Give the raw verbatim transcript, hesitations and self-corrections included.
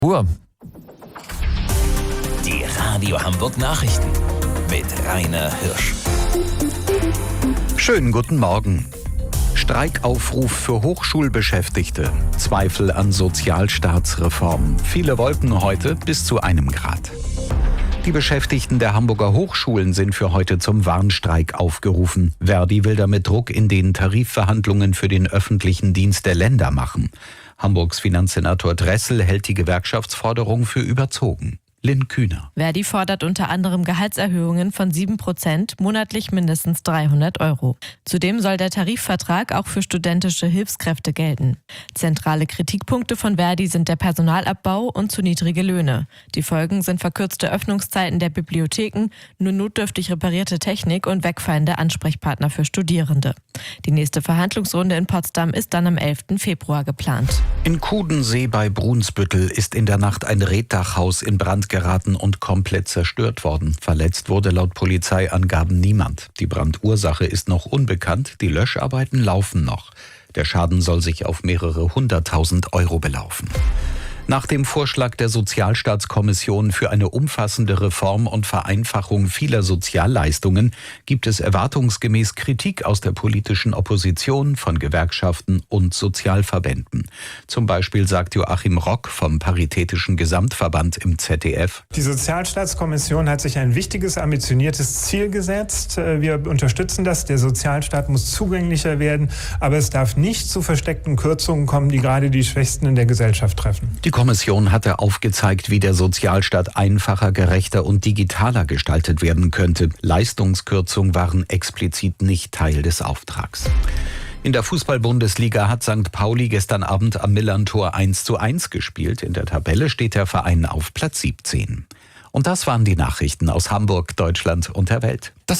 Uhr. Die Radio Hamburg Nachrichten mit Rainer Hirsch. Schönen guten Morgen. Streikaufruf für Hochschulbeschäftigte. Zweifel an Sozialstaatsreform. Viele Wolken heute bis zu einem Grad. Die Beschäftigten der Hamburger Hochschulen sind für heute zum Warnstreik aufgerufen. Verdi will damit Druck in den Tarifverhandlungen für den öffentlichen Dienst der Länder machen. Hamburgs Finanzsenator Dressel hält die Gewerkschaftsforderung für überzogen. Lynn Kühner. Verdi fordert unter anderem Gehaltserhöhungen von sieben Prozent, monatlich mindestens dreihundert Euro. Zudem soll der Tarifvertrag auch für studentische Hilfskräfte gelten. Zentrale Kritikpunkte von Verdi sind der Personalabbau und zu niedrige Löhne. Die Folgen sind verkürzte Öffnungszeiten der Bibliotheken, nur notdürftig reparierte Technik und wegfallende Ansprechpartner für Studierende. Die nächste Verhandlungsrunde in Potsdam ist dann am elften Februar geplant. In Kudensee bei Brunsbüttel ist in der Nacht ein Reetdachhaus in Brand geraten und komplett zerstört worden. Verletzt wurde laut Polizeiangaben niemand. Die Brandursache ist noch unbekannt, die Löscharbeiten laufen noch. Der Schaden soll sich auf mehrere hunderttausend Euro belaufen. Nach dem Vorschlag der Sozialstaatskommission für eine umfassende Reform und Vereinfachung vieler Sozialleistungen gibt es erwartungsgemäß Kritik aus der politischen Opposition, von Gewerkschaften und Sozialverbänden. Zum Beispiel sagt Joachim Rock vom Paritätischen Gesamtverband im Z D F: Die Sozialstaatskommission hat sich ein wichtiges, ambitioniertes Ziel gesetzt. Wir unterstützen das. Der Sozialstaat muss zugänglicher werden, aber es darf nicht zu versteckten Kürzungen kommen, die gerade die Schwächsten in der Gesellschaft treffen. Die Kommission hatte aufgezeigt, wie der Sozialstaat einfacher, gerechter und digitaler gestaltet werden könnte. Leistungskürzungen waren explizit nicht Teil des Auftrags. In der Fußball-Bundesliga hat Sankt Pauli gestern Abend am Millerntor eins zu eins gespielt. In der Tabelle steht der Verein auf Platz siebzehn. Und das waren die Nachrichten aus Hamburg, Deutschland und der Welt. Das